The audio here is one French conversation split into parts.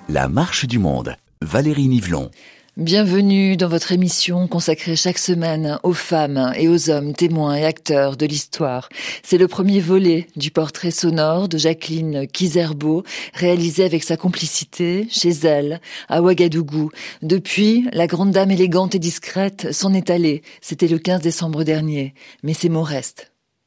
La marche du monde. Valérie Nivelon. Bienvenue dans votre émission consacrée chaque semaine aux femmes et aux hommes témoins et acteurs de l'histoire. C'est le premier volet du portrait sonore de Jacqueline Kizerbo, réalisé avec sa complicité chez elle, à Ouagadougou. Depuis, la grande dame élégante et discrète s'en est allée. C'était le 15 décembre dernier. Mais ses mots restent.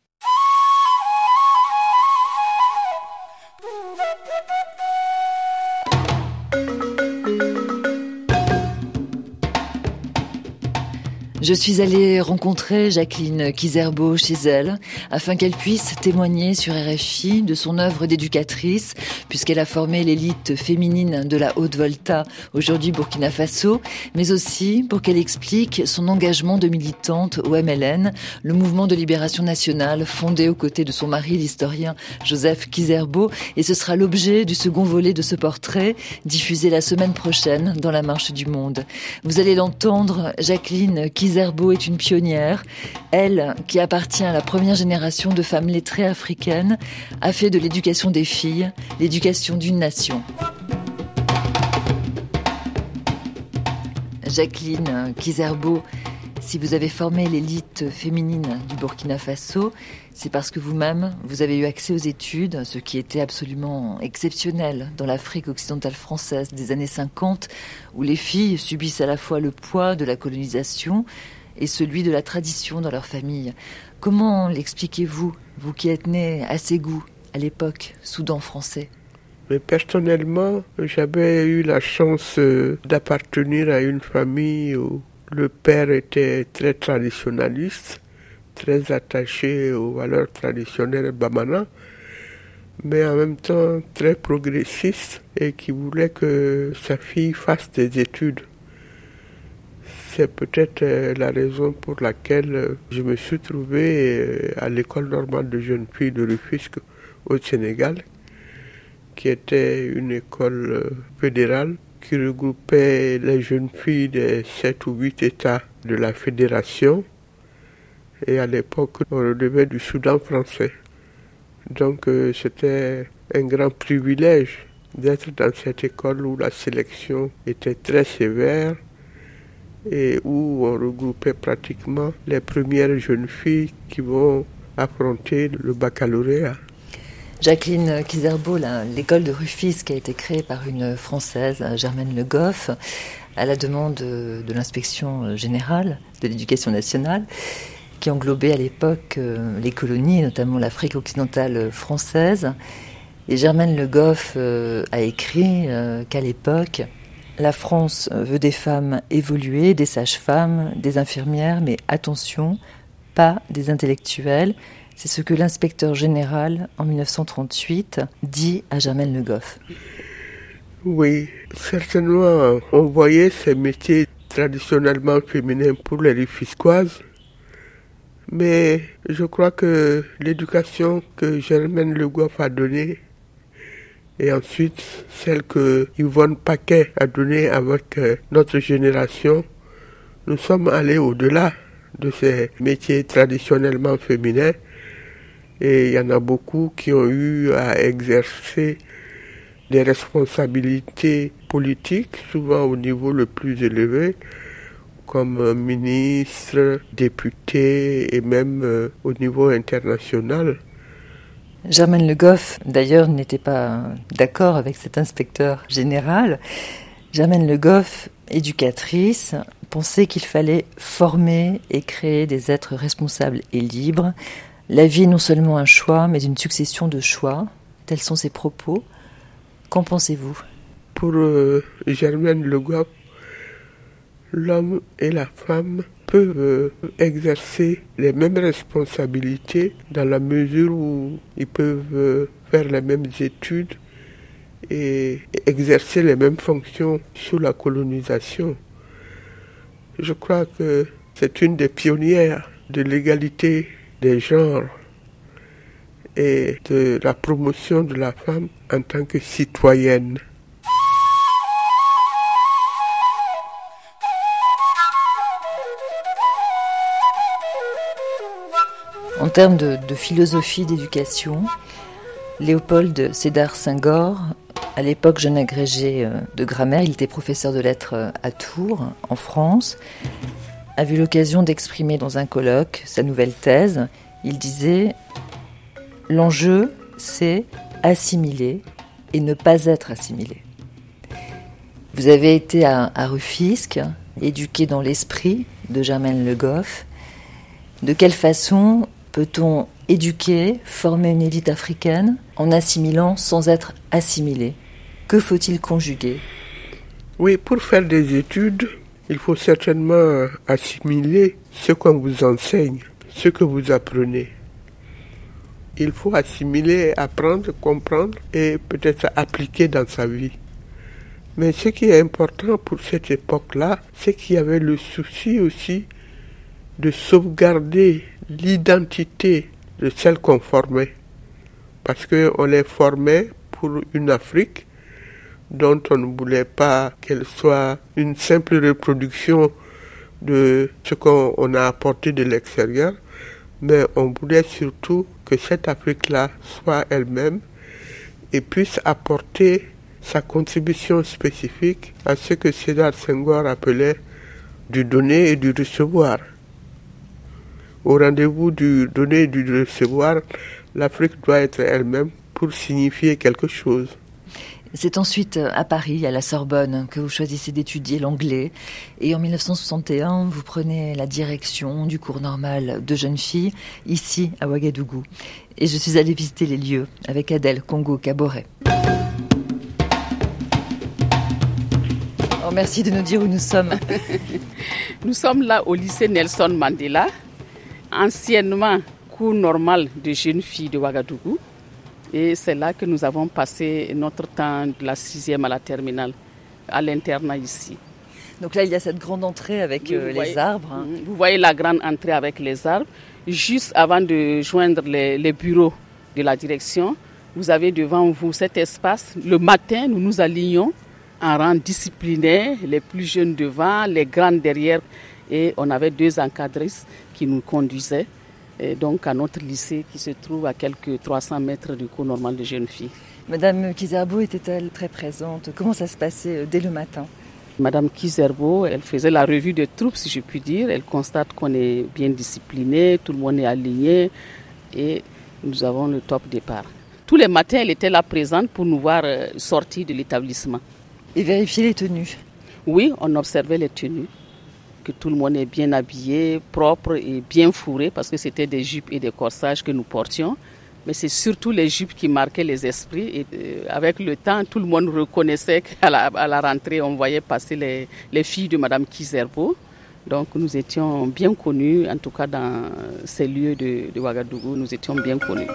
Je suis allée rencontrer Jacqueline Kizerbo chez elle, afin qu'elle puisse témoigner sur RFI de son œuvre d'éducatrice, puisqu'elle a formé l'élite féminine de la Haute-Volta, aujourd'hui Burkina Faso, mais aussi pour qu'elle explique son engagement de militante au MLN, le mouvement de libération nationale fondé aux côtés de son mari, l'historien Joseph Kizerbo, et ce sera l'objet du second volet de ce portrait, diffusé la semaine prochaine dans la Marche du Monde. Vous allez l'entendre, Jacqueline Kizerbo est une pionnière. Elle, qui appartient à la première génération de femmes lettrées africaines, a fait de l'éducation des filles l'éducation d'une nation. Jacqueline Kizerbo, si vous avez formé l'élite féminine du Burkina Faso, c'est parce que vous-même, vous avez eu accès aux études, ce qui était absolument exceptionnel dans l'Afrique occidentale française des années 50, où les filles subissent à la fois le poids de la colonisation et celui de la tradition dans leur famille. Comment l'expliquez-vous, vous qui êtes née à Ségou, à l'époque, Soudan français? Mais personnellement, j'avais eu la chance d'appartenir à une famille où le père était très traditionnaliste, très attaché aux valeurs traditionnelles bamana, mais en même temps très progressiste et qui voulait que sa fille fasse des études. C'est peut-être la raison pour laquelle je me suis trouvé à l'école normale de jeunes filles de Rufisque au Sénégal, qui était une école fédérale qui regroupait les jeunes filles des 7 ou 8 États de la fédération. Et à l'époque, on relevait du Soudan français. Donc c'était un grand privilège d'être dans cette école où la sélection était très sévère et où on regroupait pratiquement les premières jeunes filles qui vont affronter le baccalauréat. Jacqueline Kizerbo, l'école de Rufisque a été créée par une Française, Germaine Le Goff, à la demande de l'inspection générale de l'éducation nationale, qui englobait à l'époque les colonies, notamment l'Afrique occidentale française. Et Germaine Le Goff a écrit qu'à l'époque, la France veut des femmes évoluées, des sages-femmes, des infirmières, mais attention, pas des intellectuels. C'est ce que l'inspecteur général, en 1938, dit à Germaine Le Goff. Oui, certainement, on voyait ces métiers traditionnellement féminins pour les Rufisquoises, mais je crois que l'éducation que Germaine Le Goff a donnée, et ensuite celle que Yvonne Paquet a donnée avec notre génération, nous sommes allés au-delà de ces métiers traditionnellement féminins. Et il y en a beaucoup qui ont eu à exercer des responsabilités politiques, souvent au niveau le plus élevé, comme ministre, député et même au niveau international. Germaine Le Goff, d'ailleurs, n'était pas d'accord avec cet inspecteur général. Germaine Le Goff, éducatrice, pensait qu'il fallait former et créer des êtres responsables et libres. La vie est non seulement un choix, mais une succession de choix. Tels sont ses propos. Qu'en pensez-vous? Pour Germaine Le Goff, l'homme et la femme peuvent exercer les mêmes responsabilités dans la mesure où ils peuvent faire les mêmes études et exercer les mêmes fonctions sous la colonisation. Je crois que c'est une des pionnières de l'égalité des genres et de la promotion de la femme en tant que citoyenne. En termes de philosophie d'éducation, Léopold Sédar Senghor À l'époque, jeune agrégé de grammaire, il était professeur de lettres à Tours, en France, a vu l'occasion d'exprimer dans un colloque sa nouvelle thèse. Il disait « L'enjeu, c'est assimiler et ne pas être assimilé ». Vous avez été à Rufisque, éduqué dans l'esprit de Germaine Le Goff. De quelle façon peut-on éduquer, former une élite africaine en assimilant sans être assimilé ? Que faut-il conjuguer ? Oui, pour faire des études, il faut certainement assimiler ce qu'on vous enseigne, ce que vous apprenez. Il faut assimiler, apprendre, comprendre et peut-être appliquer dans sa vie. Mais ce qui est important pour cette époque-là, c'est qu'il y avait le souci aussi de sauvegarder l'identité de celle qu'on formait. Parce qu'on les formait pour une Afrique dont on ne voulait pas qu'elle soit une simple reproduction de ce qu'on a apporté de l'extérieur, mais on voulait surtout que cette Afrique-là soit elle-même et puisse apporter sa contribution spécifique à ce que Sédar Senghor appelait du donner et du recevoir. Au rendez-vous du donner et du recevoir, l'Afrique doit être elle-même pour signifier quelque chose. C'est ensuite à Paris, à la Sorbonne, que vous choisissez d'étudier l'anglais. Et en 1961, vous prenez la direction du cours normal de jeunes filles, ici à Ouagadougou. Et je suis allée visiter les lieux avec Adèle Congo-Caboret. Merci de nous dire où nous sommes. Nous sommes là au lycée Nelson Mandela, anciennement cours normal de jeunes filles de Ouagadougou. Et c'est là que nous avons passé notre temps de la 6e à la terminale, à l'internat ici. Donc là, il y a cette grande entrée avec les arbres. Vous voyez la grande entrée avec les arbres. Juste avant de joindre les bureaux de la direction, vous avez devant vous cet espace. Le matin, nous nous alignons en rang disciplinaire, les plus jeunes devant, les grandes derrière. Et on avait 2 encadresses qui nous conduisaient. Et donc à notre lycée qui se trouve à quelques 300 mètres du cours normal de jeunes filles. Madame Kizerbo était-elle très présente ? Comment ça se passait dès le matin ? Madame Kizerbo, elle faisait la revue de troupes, si je puis dire. Elle constate qu'on est bien discipliné, tout le monde est aligné et nous avons le top départ. Tous les matins, elle était là présente pour nous voir sortir de l'établissement. Et vérifier les tenues ? Oui, on observait les tenues. Que tout le monde est bien habillé, propre et bien fourré, parce que c'était des jupes et des corsages que nous portions. Mais c'est surtout les jupes qui marquaient les esprits. Et avec le temps, tout le monde reconnaissait qu'à la rentrée, on voyait passer les filles de Madame Kizerbo. Donc nous étions bien connus, en tout cas dans ces lieux de Ouagadougou, nous étions bien connus.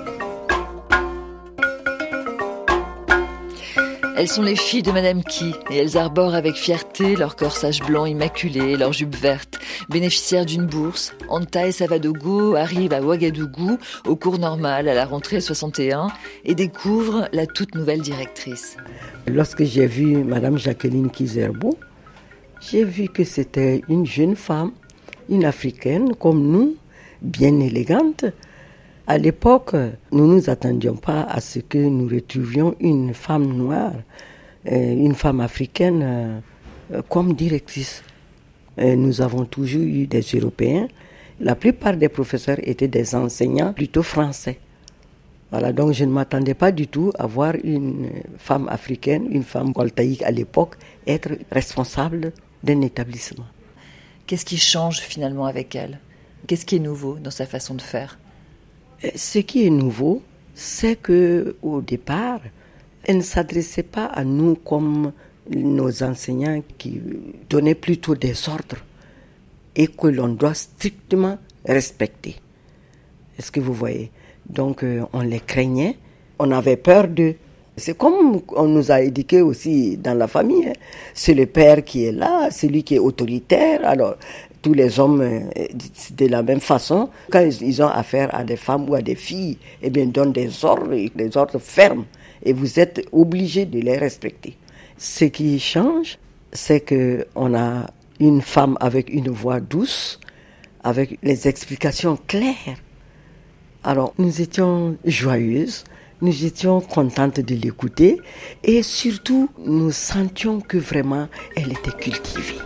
Elles sont les filles de Madame Ki et elles arborent avec fierté leur corsage blanc immaculé, leur jupe verte. Bénéficiaires d'une bourse, Anta et Savadogo arrivent à Ouagadougou au cours normal à la rentrée 61 et découvrent la toute nouvelle directrice. Lorsque j'ai vu Madame Jacqueline Kizerbo, j'ai vu que c'était une jeune femme, une africaine comme nous, bien élégante. À l'époque, nous ne nous attendions pas à ce que nous retrouvions une femme noire, une femme africaine comme directrice. Nous avons toujours eu des Européens. La plupart des professeurs étaient des enseignants plutôt français. Voilà, donc je ne m'attendais pas du tout à voir une femme africaine, une femme voltaïque à l'époque, être responsable d'un établissement. Qu'est-ce qui change finalement avec elle ? Qu'est-ce qui est nouveau dans sa façon de faire ? Ce qui est nouveau, c'est qu'au départ, elle ne s'adressait pas à nous comme nos enseignants qui donnaient plutôt des ordres et que l'on doit strictement respecter. Est-ce que vous voyez ? Donc on les craignait, on avait peur d'eux. C'est comme on nous a éduqués aussi dans la famille. Hein. C'est le père qui est là, c'est lui qui est autoritaire. Alors tous les hommes, de la même façon, quand ils ont affaire à des femmes ou à des filles, eh bien, ils donnent des ordres fermes. Et vous êtes obligés de les respecter. Ce qui change, c'est qu'on a une femme avec une voix douce, avec les explications claires. Alors, nous étions joyeuses Nous étions contentes de l'écouter et surtout, nous sentions que vraiment, elle était cultivée.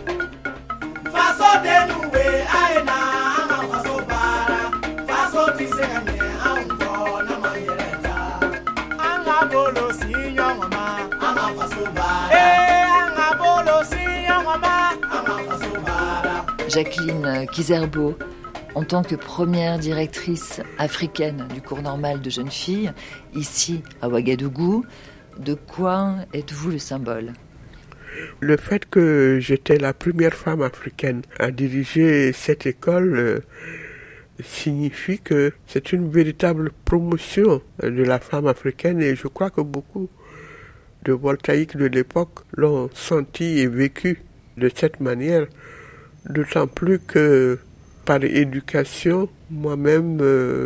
Jacqueline Kizerbo, en tant que première directrice africaine du cours normal de jeunes filles, ici à Ouagadougou, de quoi êtes-vous le symbole ? Le fait que j'étais la première femme africaine à diriger cette école signifie que c'est une véritable promotion de la femme africaine et je crois que beaucoup de voltaïques de l'époque l'ont senti et vécu de cette manière, d'autant plus que par éducation, moi-même,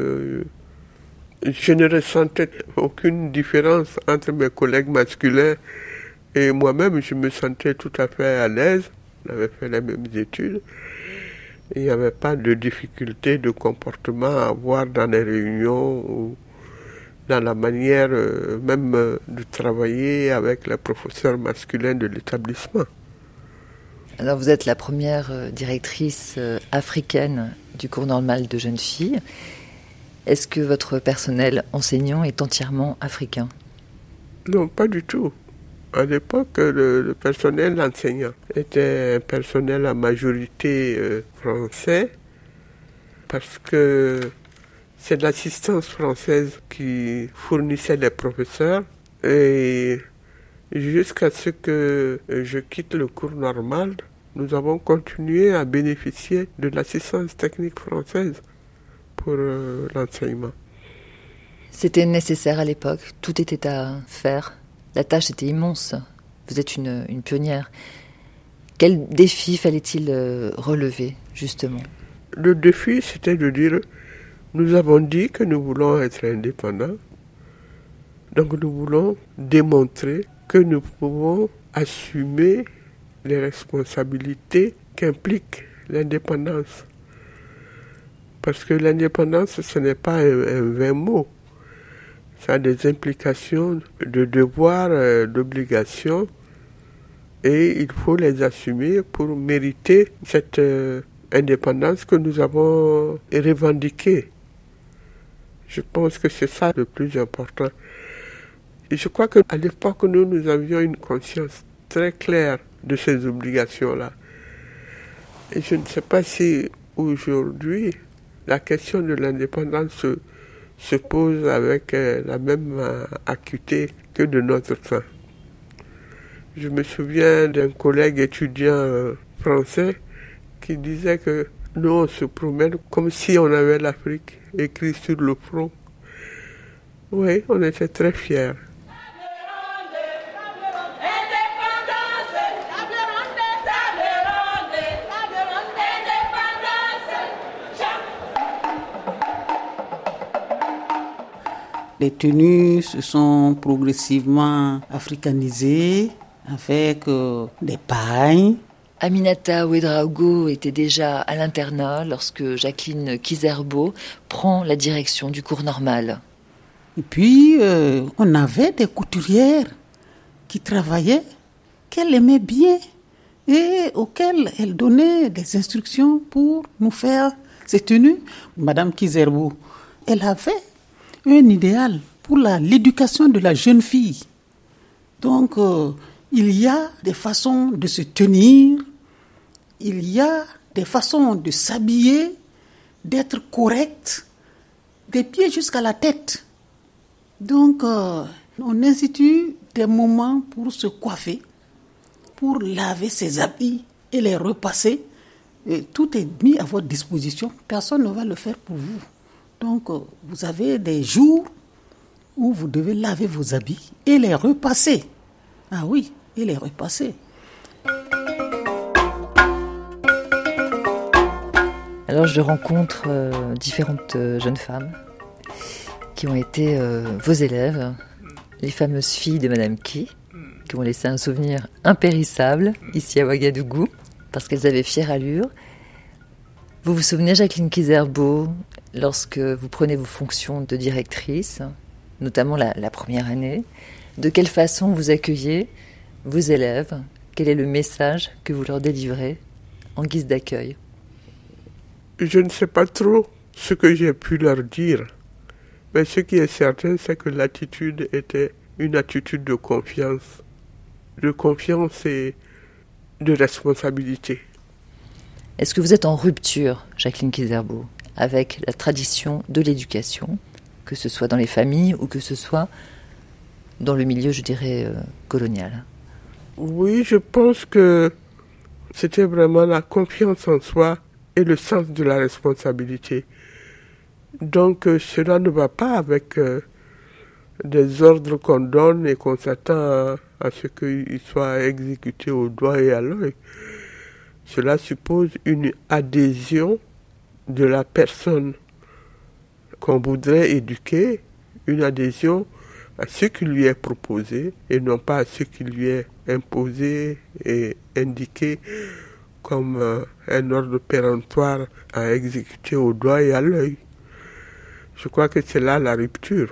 je ne ressentais aucune différence entre mes collègues masculins et moi-même, je me sentais tout à fait à l'aise. On avait fait les mêmes études. Il n'y avait pas de difficulté de comportement à avoir dans les réunions ou dans la manière même de travailler avec les professeurs masculins de l'établissement. Alors vous êtes la première directrice africaine du cours normal de jeunes filles. Est-ce que votre personnel enseignant est entièrement africain ? Non, pas du tout. À l'époque, le personnel enseignant était un personnel à majorité français parce que c'est l'assistance française qui fournissait les professeurs et jusqu'à ce que je quitte le cours normal, nous avons continué à bénéficier de l'assistance technique française pour l'enseignement. C'était nécessaire à l'époque, tout était à faire. La tâche était immense. Vous êtes une pionnière. Quel défi fallait-il relever, justement ? Le défi, c'était de dire, nous avons dit que nous voulons être indépendants. Donc nous voulons démontrer que nous pouvons assumer les responsabilités qu'implique l'indépendance. Parce que l'indépendance, ce n'est pas un vain mot. Ça a des implications de devoirs, d'obligations, et il faut les assumer pour mériter cette indépendance que nous avons revendiquée. Je pense que c'est ça le plus important. Et je crois qu'à l'époque, nous avions une conscience très claire de ces obligations-là. Et je ne sais pas si aujourd'hui, la question de l'indépendance se pose avec la même acuité que de notre temps. Je me souviens d'un collègue étudiant français qui disait que nous, on se promène comme si on avait l'Afrique écrit sur le front. Oui, on était très fiers. Les tenues se sont progressivement africanisées avec des pailles. Aminata Ouedraogo était déjà à l'internat lorsque Jacqueline Kizerbo prend la direction du cours normal. Et puis, on avait des couturières qui travaillaient, qu'elle aimait bien et auxquelles elle donnait des instructions pour nous faire ces tenues. Madame Kizerbo, elle avait un idéal pour l'éducation de la jeune fille. Donc, il y a des façons de se tenir, il y a des façons de s'habiller, d'être correct, des pieds jusqu'à la tête. Donc, on institue des moments pour se coiffer, pour laver ses habits et les repasser. Et tout est mis à votre disposition. Personne ne va le faire pour vous. Donc, vous avez des jours où vous devez laver vos habits et les repasser. Ah oui, et les repasser. Alors, je rencontre différentes jeunes femmes qui ont été vos élèves, les fameuses filles de Madame Ki, qui ont laissé un souvenir impérissable ici à Ouagadougou, parce qu'elles avaient fière allure. Vous vous souvenez, Jacqueline Kizerbo, lorsque vous prenez vos fonctions de directrice, notamment la première année. De quelle façon vous accueillez vos élèves? Quel est le message que vous leur délivrez en guise d'accueil? Je ne sais pas trop ce que j'ai pu leur dire, mais ce qui est certain, c'est que l'attitude était une attitude de confiance et de responsabilité. Est-ce que vous êtes en rupture, Jacqueline Kizerbo, avec la tradition de l'éducation, que ce soit dans les familles ou que ce soit dans le milieu, je dirais, colonial? Oui, je pense que c'était vraiment la confiance en soi et le sens de la responsabilité. Donc cela ne va pas avec des ordres qu'on donne et qu'on s'attend à ce qu'ils soient exécutés au doigt et à l'œil. Cela suppose une adhésion de la personne qu'on voudrait éduquer, une adhésion à ce qui lui est proposé et non pas à ce qui lui est imposé et indiqué comme un ordre péremptoire à exécuter au doigt et à l'œil. Je crois que c'est là la rupture.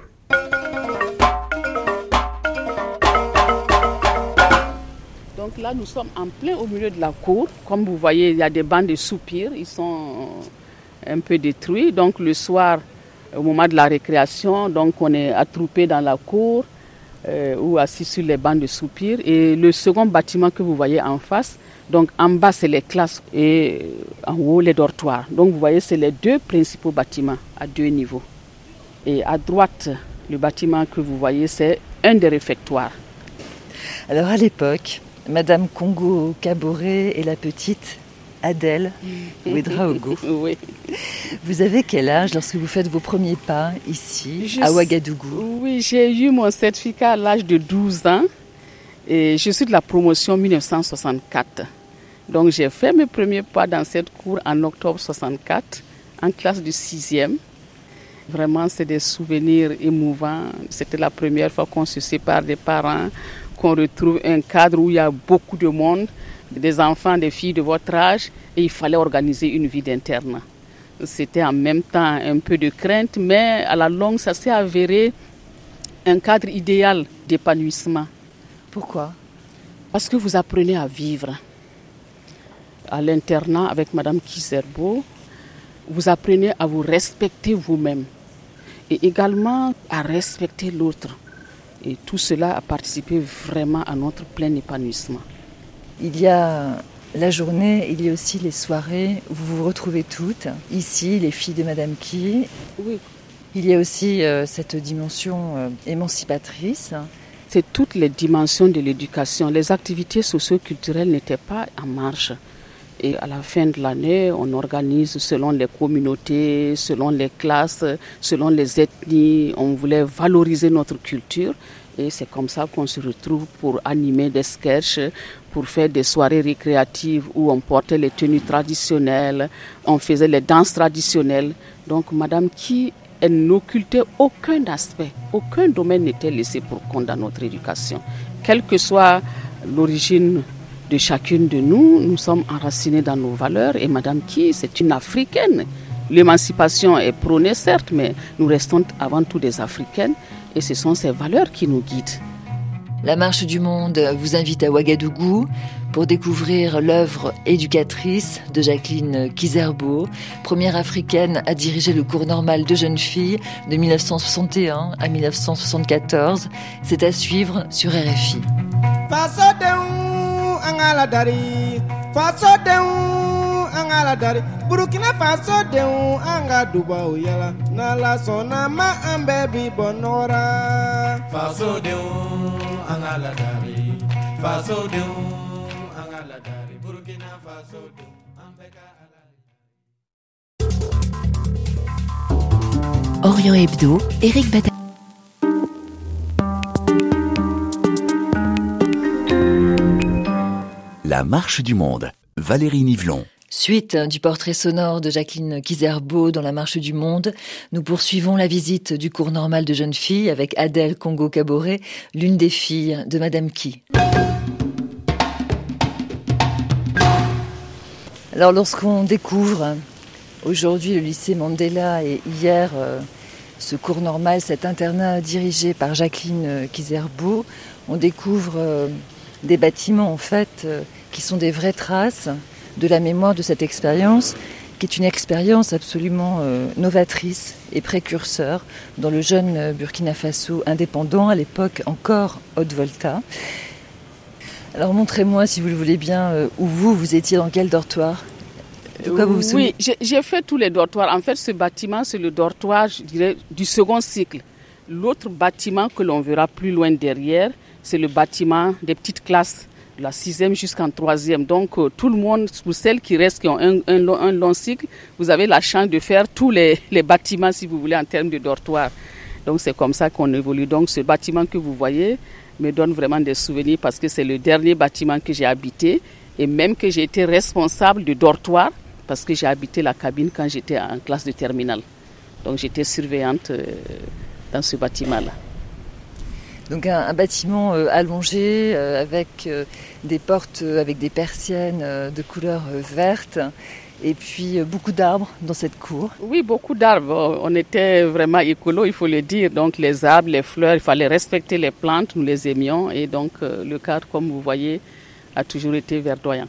Donc là, nous sommes en plein au milieu de la cour. Comme vous voyez, il y a des bancs de soupirs. Ils sont un peu détruits. Donc le soir, au moment de la récréation, donc on est attroupés dans la cour ou assis sur les bancs de soupirs. Et le second bâtiment que vous voyez en face, donc en bas c'est les classes et en haut les dortoirs. Donc vous voyez, c'est les deux principaux bâtiments à 2 niveaux. Et à droite, le bâtiment que vous voyez, c'est un des réfectoires. Alors à l'époque, Madame Congo Kaboré et la petite Adèle Ouedraogo. Oui. Vous avez quel âge lorsque vous faites vos premiers pas ici, à Ouagadougou? Oui, j'ai eu mon certificat à l'âge de 12 ans et je suis de la promotion 1964. Donc j'ai fait mes premiers pas dans cette cour en octobre 64, en classe de 6e. Vraiment, c'est des souvenirs émouvants. C'était la première fois qu'on se sépare des parents, qu'on retrouve un cadre où il y a beaucoup de monde, des enfants, des filles de votre âge, et il fallait organiser une vie d'internat. C'était en même temps un peu de crainte, mais à la longue, ça s'est avéré un cadre idéal d'épanouissement. Pourquoi? Parce que vous apprenez à vivre. À l'internat avec Madame Kizerbo, vous apprenez à vous respecter vous-même et également à respecter l'autre. Et tout cela a participé vraiment à notre plein épanouissement. Il y a la journée, il y a aussi les soirées où vous vous retrouvez toutes. Ici, les filles de Madame Ki. Oui. Il y a aussi cette dimension émancipatrice. C'est toutes les dimensions de l'éducation. Les activités socio-culturelles n'étaient pas en marche. Et à la fin de l'année, on organise selon les communautés, selon les classes, selon les ethnies. On voulait valoriser notre culture. Et c'est comme ça qu'on se retrouve pour animer des sketchs, pour faire des soirées récréatives où on portait les tenues traditionnelles, on faisait les danses traditionnelles. Donc Madame Ki, elle n'occultait aucun aspect, aucun domaine n'était laissé pour compte dans notre éducation. Quelle que soit l'origine de chacune de nous, nous sommes enracinés dans nos valeurs et Madame Ki, c'est une Africaine. L'émancipation est prônée certes, mais nous restons avant tout des Africaines et ce sont ces valeurs qui nous guident. La Marche du Monde vous invite à Ouagadougou pour découvrir l'œuvre éducatrice de Jacqueline Kizerbo, première africaine à diriger le cours normal de jeunes filles de 1961 à 1974. C'est à suivre sur RFI. Burkina Faso denw anga dubaw yala nala sona ma ambe bi bonora Faso denw anga la dari Faso denw anga la dari Burkina Faso denw ambe ka Orient Hebdo, Éric Bata. La Marche du Monde, Valérie Nivelon. Suite du portrait sonore de Jacqueline Kizerbo dans La Marche du Monde, nous poursuivons la visite du cours normal de jeunes filles avec Adèle Congo Kaboré, l'une des filles de Madame Ki. Alors lorsqu'on découvre aujourd'hui le lycée Mandela et hier ce cours normal, cet internat dirigé par Jacqueline Kizerbo, on découvre des bâtiments en fait qui sont des vraies traces de la mémoire de cette expérience, qui est une expérience absolument novatrice et précurseur dans le jeune Burkina Faso indépendant, à l'époque encore Haute-Volta. Alors montrez-moi, si vous le voulez bien, où vous étiez, dans quel dortoir. De quoi vous vous souvenez? Oui, j'ai fait tous les dortoirs. En fait, ce bâtiment, c'est le dortoir, je dirais, du second cycle. L'autre bâtiment que l'on verra plus loin derrière, c'est le bâtiment des petites classes, de la 6e jusqu'en 3e. Donc, tout le monde, pour celles qui restent, qui ont un long cycle, vous avez la chance de faire tous les bâtiments, si vous voulez, en termes de dortoir. Donc, c'est comme ça qu'on évolue. Donc, ce bâtiment que vous voyez me donne vraiment des souvenirs parce que c'est le dernier bâtiment que j'ai habité et même que j'ai été responsable de dortoir parce que j'ai habité la cabine quand j'étais en classe de terminale. Donc j'étais surveillante dans ce bâtiment-là. Donc un bâtiment allongé avec des portes avec des persiennes de couleur verte et puis beaucoup d'arbres dans cette cour. Oui, beaucoup d'arbres. On était vraiment écolo, il faut le dire. Donc les arbres, les fleurs, il fallait respecter les plantes, nous les aimions et donc le cadre, comme vous voyez, a toujours été verdoyant.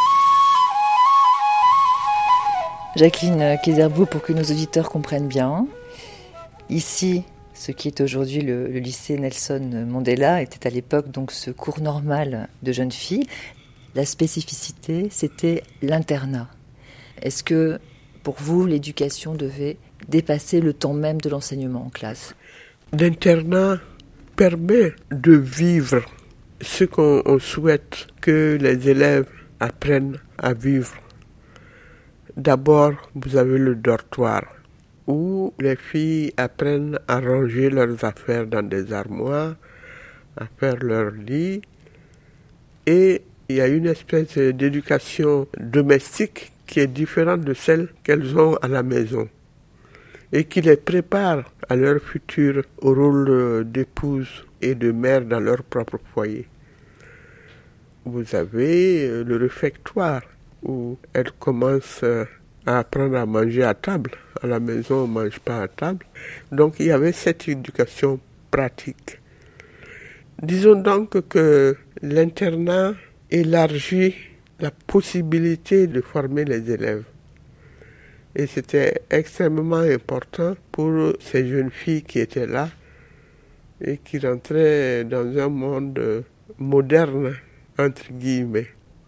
Jacqueline Kizerbo, pour que nos auditeurs comprennent bien, ici, ce qui est aujourd'hui le lycée Nelson Mandela était à l'époque donc ce cours normal de jeunes filles. La spécificité, c'était l'internat. Est-ce que, pour vous, l'éducation devait dépasser le temps même de l'enseignement en classe? L'internat permet de vivre ce qu'on souhaite que les élèves apprennent à vivre. D'abord, vous avez le dortoir où les filles apprennent à ranger leurs affaires dans des armoires, à faire leur lit. Et il y a une espèce d'éducation domestique qui est différente de celle qu'elles ont à la maison et qui les prépare à leur futur au rôle d'épouse et de mère dans leur propre foyer. Vous avez le réfectoire où elles commencent à apprendre à manger à table. À la maison, on ne mange pas à table. Donc, il y avait cette éducation pratique. Disons donc que l'internat élargit la possibilité de former les élèves. Et c'était extrêmement important pour ces jeunes filles qui étaient là et qui rentraient dans un monde moderne, entre guillemets.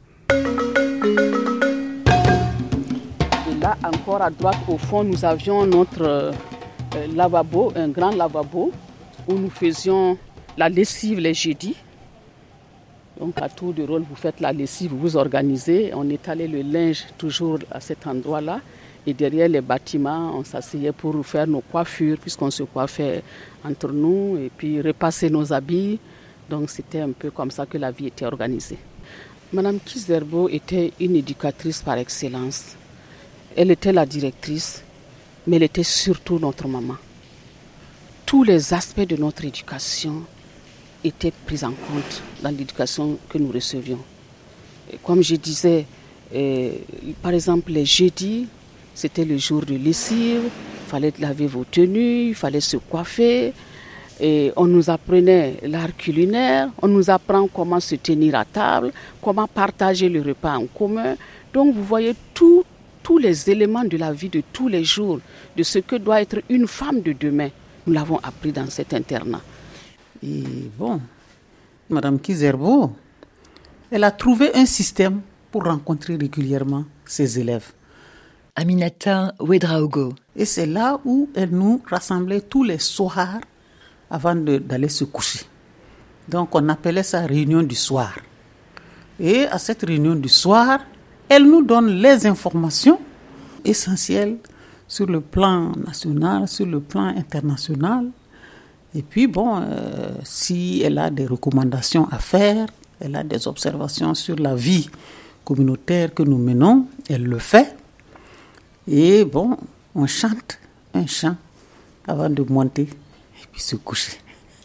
Et là, encore à droite, au fond, nous avions notre lavabo, un grand lavabo, où nous faisions la lessive les jeudis. Donc à tour de rôle, vous faites la lessive, vous vous organisez. On étalait le linge toujours à cet endroit-là. Et derrière les bâtiments, on s'asseyait pour faire nos coiffures, puisqu'on se coiffait entre nous, et puis repasser nos habits. Donc c'était un peu comme ça que la vie était organisée. Madame Kizerbo était une éducatrice par excellence. Elle était la directrice, mais elle était surtout notre maman. Tous les aspects de notre éducation étaient pris en compte dans l'éducation que nous recevions. Et comme je disais, par exemple les jeudis, c'était le jour de lessive, il fallait laver vos tenues, il fallait se coiffer. Et on nous apprenait l'art culinaire, on nous apprend comment se tenir à table, comment partager le repas en commun. Donc vous voyez tous les éléments de la vie de tous les jours, de ce que doit être une femme de demain. Nous l'avons appris dans cet internat. Et bon, Madame Kizerbo, elle a trouvé un système pour rencontrer régulièrement ses élèves. Aminata Ouedraogo. Et c'est là où elle nous rassemblait tous les soirs avant d'aller se coucher. Donc on appelait ça réunion du soir. Et à cette réunion du soir, elle nous donne les informations essentielles sur le plan national, sur le plan international. Et puis bon, si elle a des recommandations à faire, elle a des observations sur la vie communautaire que nous menons, elle le fait. Et bon, on chante un chant avant de monter et puis se coucher.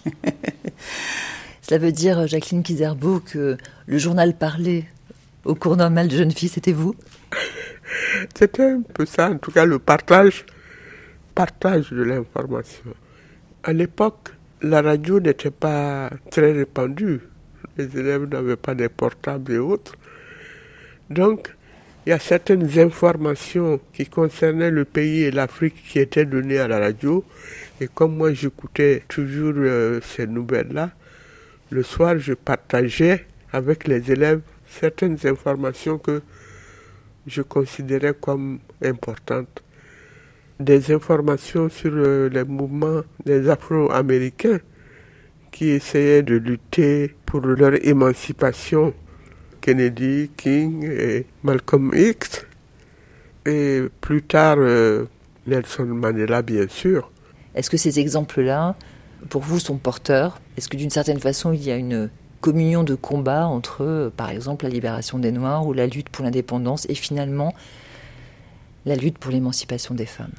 Cela veut dire, Jacqueline Kizerbo, que le journal parlé au cours normal de jeunes filles, c'était vous? C'était un peu ça, en tout cas le partage partage de l'information. À l'époque, la radio n'était pas très répandue. Les élèves n'avaient pas de portables et autres. Donc, il y a certaines informations qui concernaient le pays et l'Afrique qui étaient données à la radio. Et comme moi, j'écoutais toujours ces nouvelles-là, le soir, je partageais avec les élèves certaines informations que je considérais comme importantes. Des informations sur les mouvements des Afro-Américains qui essayaient de lutter pour leur émancipation. Kennedy, King et Malcolm X. Et plus tard, Nelson Mandela, bien sûr. Est-ce que ces exemples-là, pour vous, sont porteurs? Est-ce que d'une certaine façon, il y a une communion de combat entre, par exemple, la libération des Noirs ou la lutte pour l'indépendance et finalement la lutte pour l'émancipation des femmes?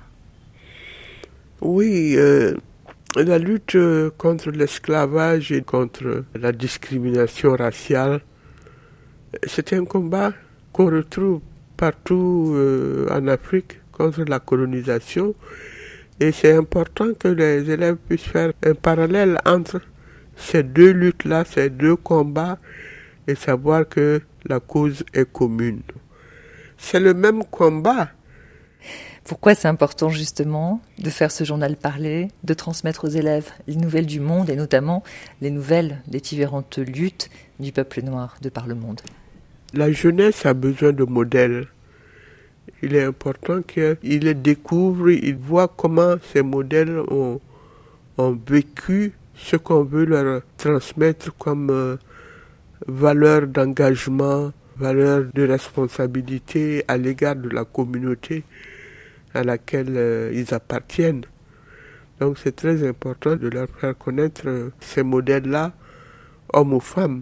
Oui, la lutte contre l'esclavage et contre la discrimination raciale, c'est un combat qu'on retrouve partout en Afrique contre la colonisation. Et c'est important que les élèves puissent faire un parallèle entre ces deux luttes-là, ces deux combats, et savoir que la cause est commune. C'est le même combat. Pourquoi c'est important justement de faire ce journal parlé, de transmettre aux élèves les nouvelles du monde et notamment les nouvelles des différentes luttes du peuple noir de par le monde? La jeunesse a besoin de modèles. Il est important qu'ils les découvrent, ils voient comment ces modèles ont vécu ce qu'on veut leur transmettre comme valeur d'engagement, valeur de responsabilité à l'égard de la communauté à laquelle ils appartiennent. Donc c'est très important de leur faire connaître ces modèles-là, hommes ou femmes.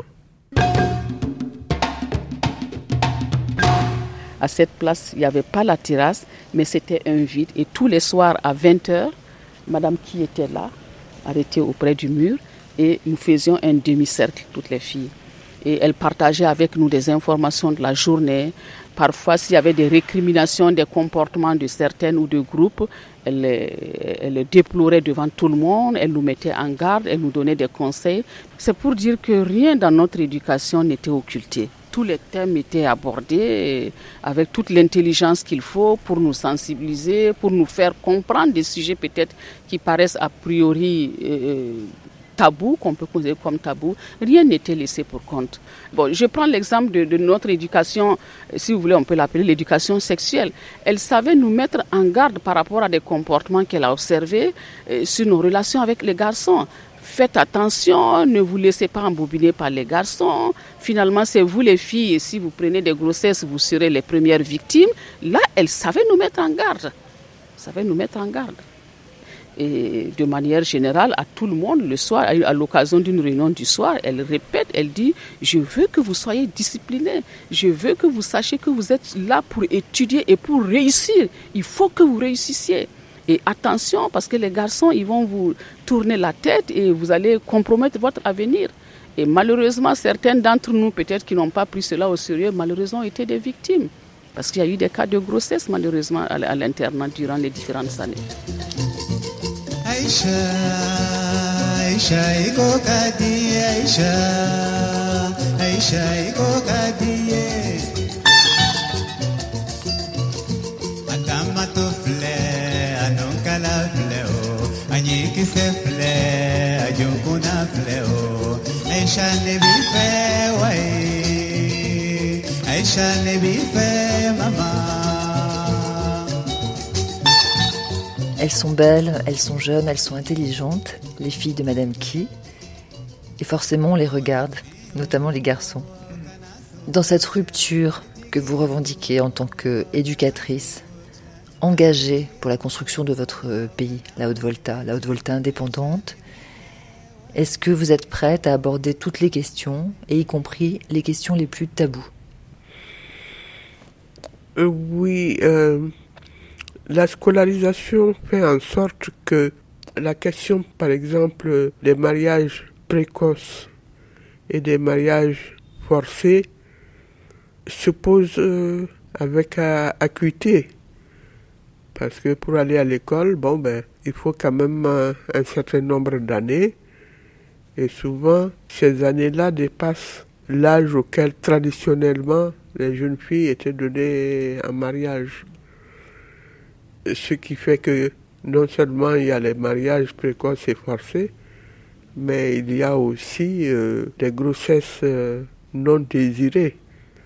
À cette place, il n'y avait pas la terrasse, mais c'était un vide. Et tous les soirs à 20h, Madame qui était là, arrêtée auprès du mur, et nous faisions un demi-cercle, toutes les filles. Et elle partageait avec nous des informations de la journée. Parfois, s'il y avait des récriminations des comportements de certaines ou de groupes, elle les déplorait devant tout le monde, elle nous mettait en garde, elle nous donnait des conseils. C'est pour dire que rien dans notre éducation n'était occulté. Tous les thèmes étaient abordés avec toute l'intelligence qu'il faut pour nous sensibiliser, pour nous faire comprendre des sujets peut-être qui paraissent a priori tabous, qu'on peut considérer comme tabous. Rien n'était laissé pour compte. Bon, je prends l'exemple de notre éducation, si vous voulez, on peut l'appeler l'éducation sexuelle. Elle savait nous mettre en garde par rapport à des comportements qu'elle a observés sur nos relations avec les garçons. Faites attention, ne vous laissez pas embobiner par les garçons. Finalement, c'est vous les filles, si vous prenez des grossesses, vous serez les premières victimes. Là, elle savait nous mettre en garde. Et de manière générale, à tout le monde, le soir, à l'occasion d'une réunion du soir, elle répète, elle dit « Je veux que vous soyez disciplinés. Je veux que vous sachiez que vous êtes là pour étudier et pour réussir. Il faut que vous réussissiez. » Et attention, parce que les garçons, ils vont vous tourner la tête et vous allez compromettre votre avenir. Et malheureusement, certains d'entre nous, peut-être qui n'ont pas pris cela au sérieux, malheureusement, étaient des victimes. Parce qu'il y a eu des cas de grossesse, malheureusement, à l'internat durant les différentes années. Aïcha, Aïcha, Iko Kadi, Aïcha, Aïcha, Iko Kadi. Elles sont belles, elles sont jeunes, elles sont intelligentes, les filles de Madame Key. Et forcément, on les regarde, notamment les garçons. Dans cette rupture que vous revendiquez en tant qu'éducatrice, engagée pour la construction de votre pays, la Haute-Volta indépendante, est-ce que vous êtes prête à aborder toutes les questions, et y compris les questions les plus tabous? Oui, la scolarisation fait en sorte que la question, par exemple, des mariages précoces et des mariages forcés se pose avec acuité. Parce que pour aller à l'école, il faut quand même un certain nombre d'années. Et souvent, ces années-là dépassent l'âge auquel traditionnellement les jeunes filles étaient données en mariage. Ce qui fait que non seulement il y a les mariages précoces et forcés, mais il y a aussi des grossesses non désirées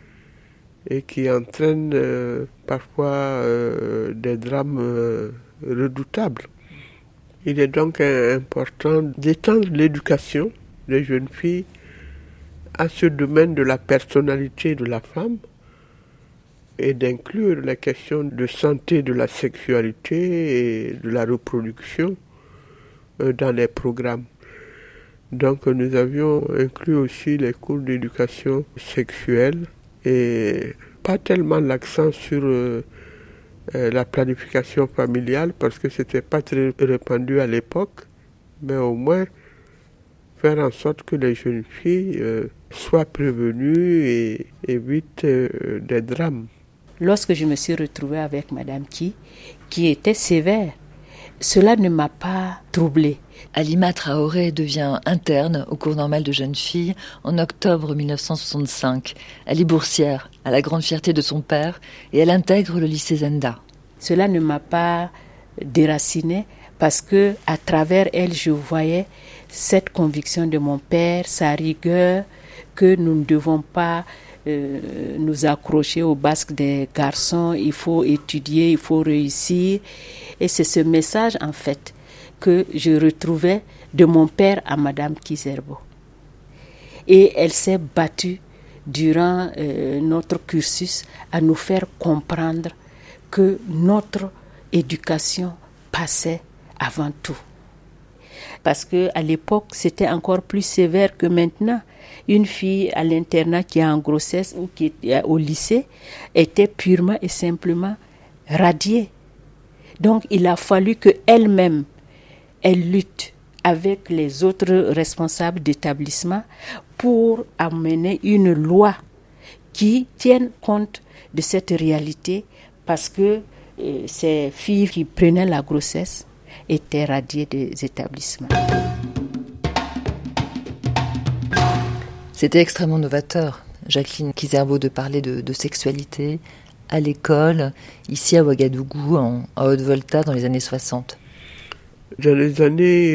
et qui entraînent parfois des drames redoutables. Il est donc important d'étendre l'éducation des jeunes filles à ce domaine de la personnalité de la femme et d'inclure les questions de santé de la sexualité et de la reproduction dans les programmes. Donc nous avions inclus aussi les cours d'éducation sexuelle et pas tellement l'accent sur la planification familiale parce que c'était pas très répandu à l'époque, mais au moins faire en sorte que les jeunes filles soient prévenues et évitent des drames. Lorsque je me suis retrouvée avec Madame qui était sévère, cela ne m'a pas troublée. Halima Traoré devient interne au cours normal de jeunes filles en octobre 1965. Elle est boursière, à la grande fierté de son père, et elle intègre le lycée Zenda. Cela ne m'a pas déracinée parce que à travers elle, je voyais cette conviction de mon père, sa rigueur, que nous ne devons pas nous accrocher au basque des garçons, il faut étudier, il faut réussir. Et c'est ce message, en fait, que je retrouvais de mon père à Madame Kizerbo. Et elle s'est battue durant notre cursus à nous faire comprendre que notre éducation passait avant tout. Parce qu'à l'époque, c'était encore plus sévère que maintenant. Une fille à l'internat qui est en grossesse ou qui est au lycée était purement et simplement radiée. Donc, il a fallu qu'elle-même, elle lutte avec les autres responsables d'établissement pour amener une loi qui tienne compte de cette réalité parce que ces filles qui prenaient la grossesse étaient radiées des établissements. C'était extrêmement novateur, Jacqueline Kizerbo, de parler de sexualité à l'école, ici à Ouagadougou, en Haute-Volta, dans les années 60. Dans les années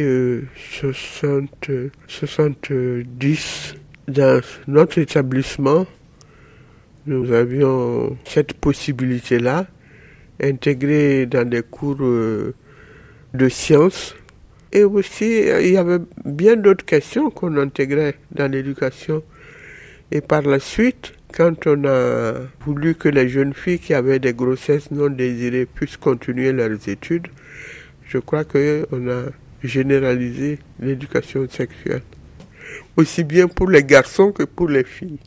70, dans notre établissement, nous avions cette possibilité-là, intégrée dans des cours de sciences. Et aussi, il y avait bien d'autres questions qu'on intégrait dans l'éducation. Et par la suite, quand on a voulu que les jeunes filles qui avaient des grossesses non désirées puissent continuer leurs études, je crois qu'on a généralisé l'éducation sexuelle. Aussi bien pour les garçons que pour les filles.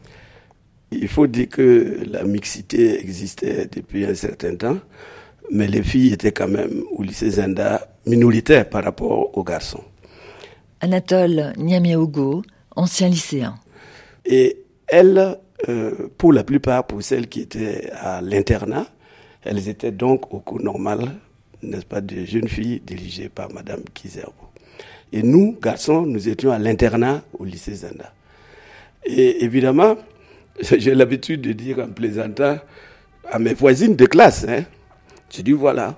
Il faut dire que la mixité existait depuis un certain temps, mais les filles étaient quand même au lycée Zenda minoritaires par rapport aux garçons. Anatole Niamiaogo, ancien lycéen. Et elles, pour la plupart, pour celles qui étaient à l'internat, elles étaient donc au cours normal, n'est-ce pas, de jeunes filles dirigées par Madame Kizerbo. Et nous, garçons, nous étions à l'internat au lycée Zenda. Et évidemment, j'ai l'habitude de dire en plaisantant à mes voisines de classe, je dis voilà,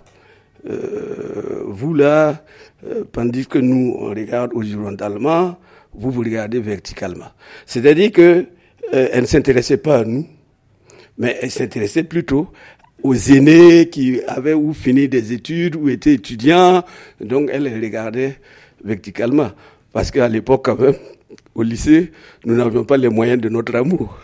vous là, tandis que nous on regarde horizontalement, vous regardez verticalement. C'est-à-dire que elle ne s'intéressait pas à nous, mais elle s'intéressait plutôt aux aînés qui avaient ou fini des études ou étaient étudiants. Donc elle les regardait verticalement, parce qu'à l'époque quand même, au lycée, nous n'avions pas les moyens de notre amour.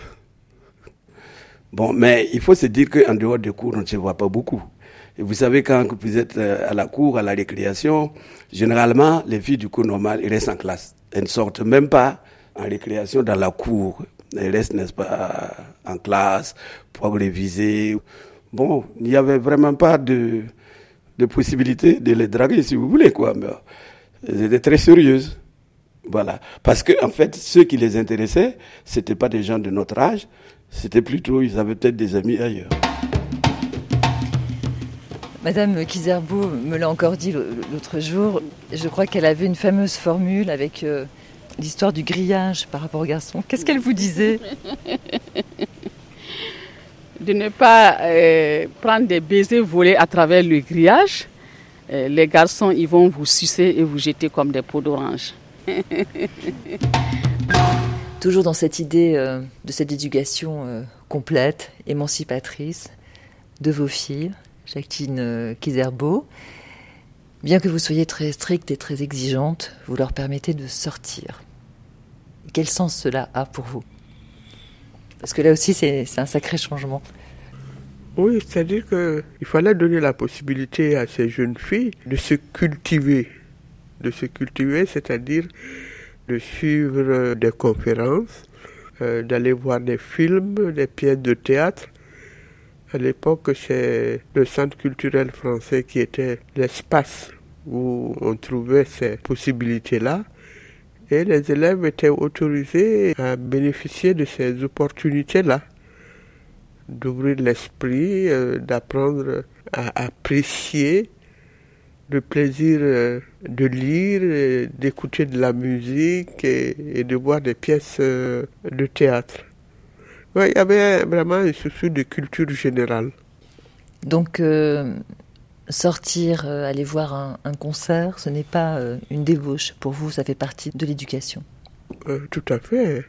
Bon, mais il faut se dire qu'en dehors des cours, on ne se voit pas beaucoup. Et vous savez, quand vous êtes à la cour, à la récréation, généralement, les filles du cours normal, elles restent en classe. Elles ne sortent même pas en récréation dans la cour. Elles restent, n'est-ce pas, en classe pour réviser. Bon, il n'y avait vraiment pas de possibilité de les draguer, si vous voulez, quoi. Mais elles étaient très sérieuses. Voilà. Parce que, en fait, ceux qui les intéressaient, c'était pas des gens de notre âge. C'était plutôt, ils avaient peut-être des amis ailleurs. Madame Kizerbo me l'a encore dit l'autre jour. Je crois qu'elle avait une fameuse formule avec l'histoire du grillage par rapport aux garçons. Qu'est-ce qu'elle vous disait? De ne pas prendre des baisers volés à travers le grillage. Les garçons, ils vont vous sucer et vous jeter comme des peaux d'orange. Toujours dans cette idée de cette éducation complète, émancipatrice de vos filles, Jacqueline Kizerbo, bien que vous soyez très stricte et très exigeante, vous leur permettez de sortir. Quel sens cela a pour vous? Parce que là aussi, c'est un sacré changement. Oui, c'est-à-dire qu'il fallait donner la possibilité à ces jeunes filles de se cultiver. De se cultiver, c'est-à-dire de suivre des conférences, d'aller voir des films, des pièces de théâtre. À l'époque, c'est le Centre culturel français qui était l'espace où on trouvait ces possibilités-là. Et les élèves étaient autorisés à bénéficier de ces opportunités-là, d'ouvrir l'esprit, d'apprendre à apprécier le plaisir de lire, d'écouter de la musique et de voir des pièces de théâtre. Ouais, il y avait vraiment un souci de culture générale. Donc, sortir, aller voir un concert, ce n'est pas une débauche. Pour vous, ça fait partie de l'éducation. Tout à fait.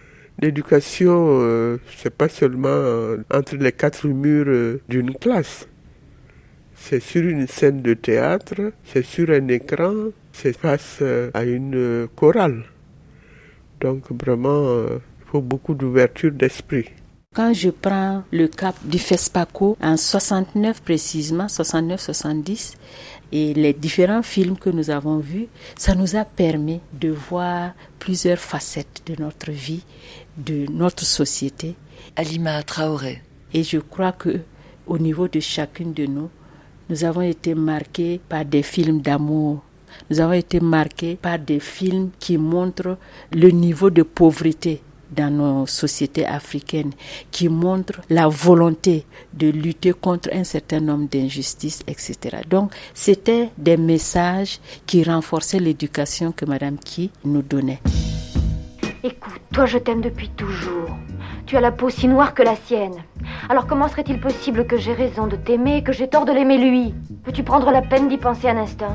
L'éducation, c'est pas seulement entre les quatre murs d'une classe. C'est sur une scène de théâtre, c'est sur un écran, c'est face à une chorale. Donc vraiment, il faut beaucoup d'ouverture d'esprit. Quand je prends le cap du FESPACO, en 69 précisément, 69-70, et les différents films que nous avons vus, ça nous a permis de voir plusieurs facettes de notre vie, de notre société. Halima Traoré. Et je crois que au niveau de chacune de nous, nous avons été marqués par des films d'amour. Nous avons été marqués par des films qui montrent le niveau de pauvreté dans nos sociétés africaines, qui montrent la volonté de lutter contre un certain nombre d'injustices, etc. Donc, c'était des messages qui renforçaient l'éducation que Madame Ki nous donnait. Écoute, toi je t'aime depuis toujours. Tu as la peau si noire que la sienne. Alors comment serait-il possible que j'ai raison de t'aimer et que j'ai tort de l'aimer lui? Peux-tu prendre la peine d'y penser un instant?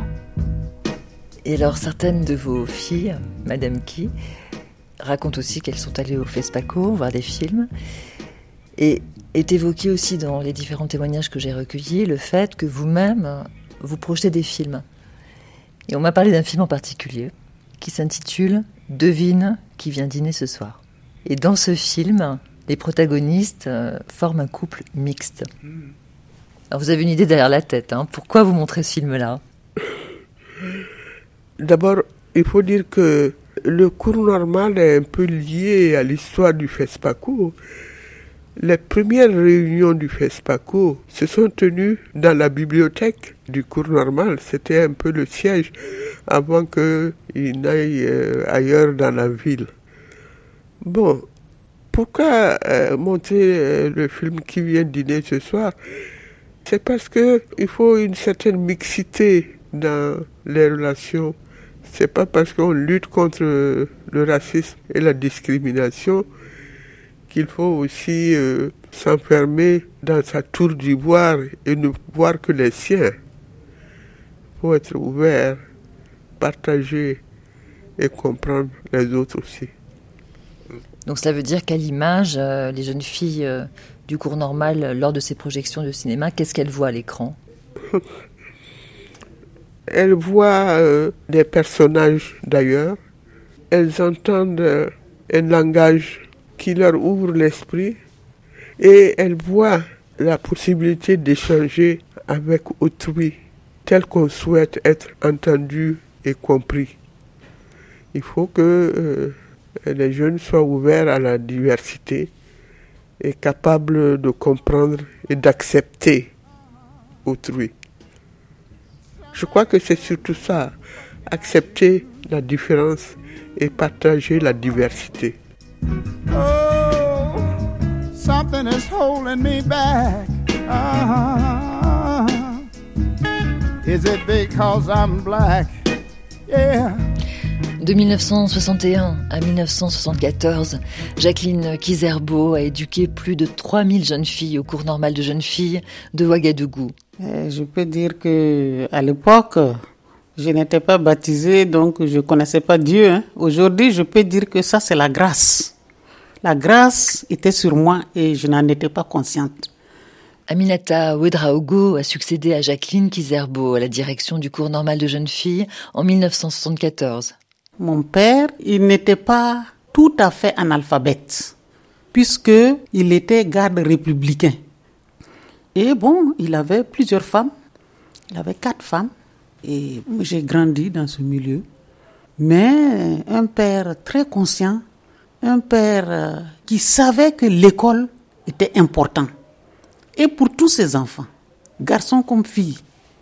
Et alors, certaines de vos filles, Madame Ki, racontent aussi qu'elles sont allées au FESPACO voir des films. Et est évoqué aussi dans les différents témoignages que j'ai recueillis le fait que vous-même, vous projetez des films. Et on m'a parlé d'un film en particulier qui s'intitule « Devine qui vient dîner ce soir ». Et dans ce film, les protagonistes forment un couple mixte. Alors vous avez une idée derrière la tête, hein. Pourquoi vous montrez ce film-là? D'abord, il faut dire que le cours normal est un peu lié à l'histoire du FESPACO. Les premières réunions du FESPACO se sont tenues dans la bibliothèque du cours normal. C'était un peu le siège avant qu'il n'aille ailleurs dans la ville. Bon, pourquoi montrer le film qui vient dîner ce soir? C'est parce qu'il faut une certaine mixité dans les relations. C'est pas parce qu'on lutte contre le racisme et la discrimination qu'il faut aussi s'enfermer dans sa tour d'ivoire et ne voir que les siens. Il faut être ouvert, partager et comprendre les autres aussi. Donc cela veut dire qu'à l'image, les jeunes filles du cours normal, lors de ces projections de cinéma, qu'est-ce qu'elles voient à l'écran? Elles voient des personnages d'ailleurs. Elles entendent un langage qui leur ouvre l'esprit et elles voient la possibilité d'échanger avec autrui tel qu'on souhaite être entendu et compris. Il faut que les jeunes soient ouverts à la diversité et capables de comprendre et d'accepter autrui. Je crois que c'est surtout ça, accepter la différence et partager la diversité. Oh, something is holding me back. Is it because I'm black? Yeah. De 1961 à 1974, Jacqueline Kizerbo a éduqué plus de 3000 jeunes filles au cours normal de jeunes filles de Ouagadougou. Je peux dire que à l'époque, je n'étais pas baptisée, donc je ne connaissais pas Dieu. Aujourd'hui, je peux dire que ça, c'est la grâce. La grâce était sur moi et je n'en étais pas consciente. Aminata Ouedraogo a succédé à Jacqueline Kizerbo à la direction du cours normal de jeunes filles en 1974. Mon père, il n'était pas tout à fait analphabète, puisqu'il était garde républicain. Et bon, il avait plusieurs femmes, il avait 4 femmes, et j'ai grandi dans ce milieu. Mais un père très conscient, un père qui savait que l'école était importante. Et pour tous ses enfants, garçons comme filles.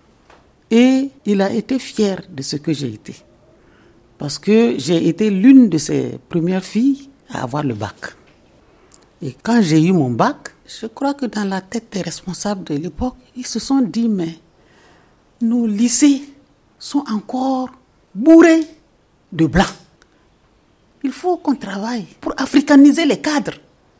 Et il a été fier de ce que j'ai été. Parce que j'ai été l'une de ses premières filles à avoir le bac. Et quand j'ai eu mon bac, je crois que dans la tête des responsables de l'époque, ils se sont dit, mais nos lycées sont encore bourrés de blancs. Il faut qu'on travaille pour africaniser les cadres.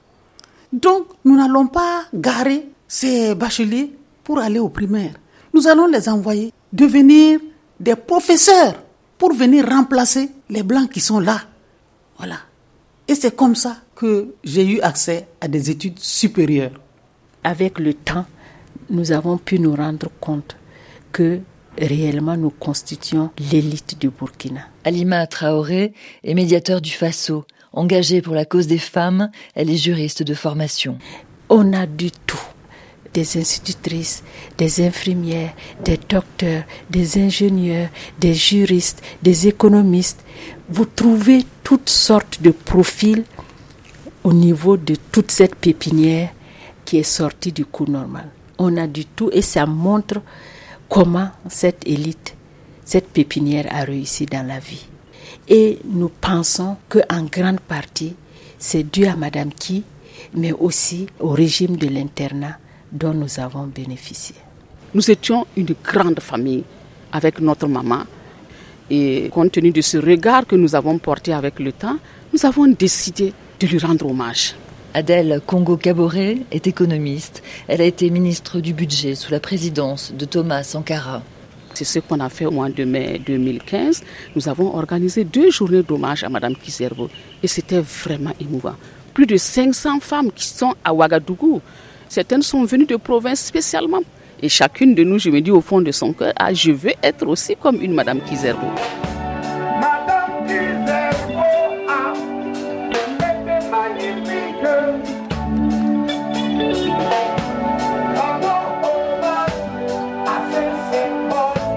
Donc, nous n'allons pas garer ces bacheliers pour aller au primaire. Nous allons les envoyer devenir des professeurs pour venir remplacer les blancs qui sont là. Voilà. Et c'est comme ça que j'ai eu accès à des études supérieures. Avec le temps, nous avons pu nous rendre compte que réellement nous constituons l'élite du Burkina. Halima Traoré est médiateur du Faso. Engagée pour la cause des femmes, elle est juriste de formation. On a du tout. Des institutrices, des infirmières, des docteurs, des ingénieurs, des juristes, des économistes. Vous trouvez toutes sortes de profils au niveau de toute cette pépinière qui est sortie du cours normal. On a du tout et ça montre comment cette élite, cette pépinière a réussi dans la vie. Et nous pensons qu'en grande partie, c'est dû à Madame Ki, mais aussi au régime de l'internat dont nous avons bénéficié. Nous étions une grande famille avec notre maman. Et compte tenu de ce regard que nous avons porté avec le temps, nous avons décidé de lui rendre hommage. Adèle Congo-Caboret est économiste. Elle a été ministre du budget sous la présidence de Thomas Sankara. C'est ce qu'on a fait au mois de mai 2015. Nous avons organisé 2 journées d'hommage à Madame Kizerbo. Et c'était vraiment émouvant. Plus de 500 femmes qui sont à Ouagadougou. Certaines sont venues de province spécialement. Et chacune de nous, je me dis au fond de son cœur, je veux être aussi comme une Madame Kizerbo. Madame Kizerbo, était magnifique. Rendons hommage à ce symbole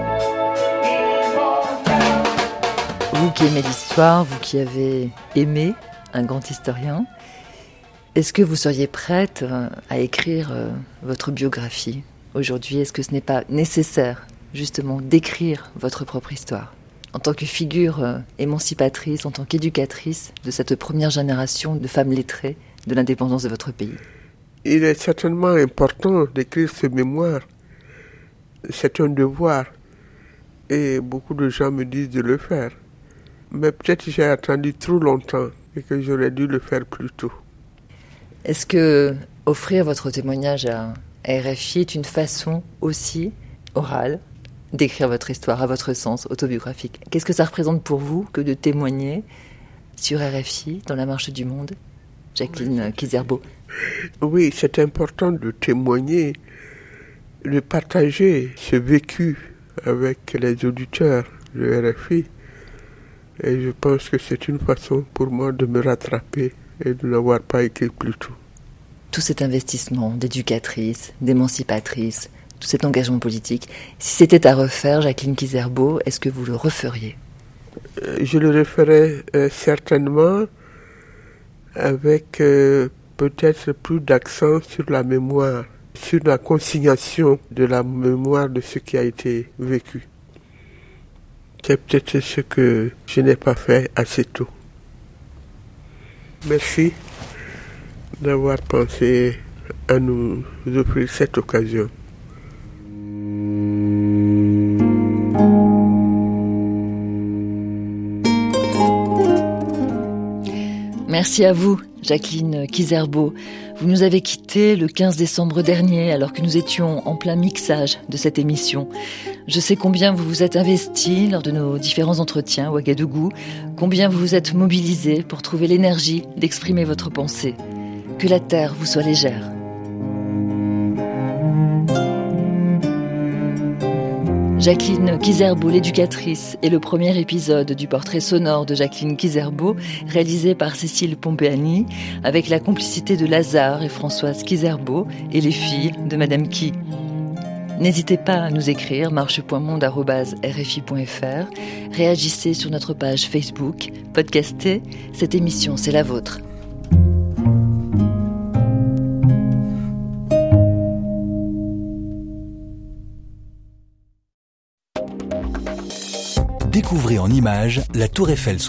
immortel. Vous qui aimez l'histoire, vous qui avez aimé un grand historien, est-ce que vous seriez prête à écrire votre biographie aujourd'hui? Est-ce que ce n'est pas nécessaire, justement, d'écrire votre propre histoire en tant que figure émancipatrice, en tant qu'éducatrice de cette première génération de femmes lettrées de l'indépendance de votre pays? Il est certainement important d'écrire ce mémoire. C'est un devoir. Et beaucoup de gens me disent de le faire. Mais peut-être que j'ai attendu trop longtemps et que j'aurais dû le faire plus tôt. Est-ce que offrir votre témoignage à RFI est une façon aussi orale d'écrire votre histoire à votre sens autobiographique? Qu'est-ce que ça représente pour vous que de témoigner sur RFI dans la marche du monde, Jacqueline Kizerbo? Oui, c'est important de témoigner, de partager ce vécu avec les auditeurs de RFI. Et je pense que c'est une façon pour moi de me rattraper et de n'avoir pas écrit plus tôt. Tout cet investissement d'éducatrice, d'émancipatrice, tout cet engagement politique, si c'était à refaire, Jacqueline Kizerbo, est-ce que vous le referiez? Je le referais certainement avec peut-être plus d'accent sur la mémoire, sur la consignation de la mémoire de ce qui a été vécu. C'est peut-être ce que je n'ai pas fait assez tôt. Merci d'avoir pensé à nous offrir cette occasion. Merci à vous, Jacqueline Kizerbo. Vous nous avez quittés le 15 décembre dernier alors que nous étions en plein mixage de cette émission. Je sais combien vous vous êtes investis lors de nos différents entretiens à Ouagadougou, combien vous vous êtes mobilisés pour trouver l'énergie d'exprimer votre pensée. Que la terre vous soit légère. Jacqueline Kizerbo, l'éducatrice, est le premier épisode du portrait sonore de Jacqueline Kizerbo, réalisé par Cécile Pompeani, avec la complicité de Lazare et Françoise Kizerbo et les filles de Madame Ki. N'hésitez pas à nous écrire marche.monde@rfi.fr, réagissez sur notre page Facebook, podcastez, cette émission c'est la vôtre. Découvrez en images la Tour Eiffel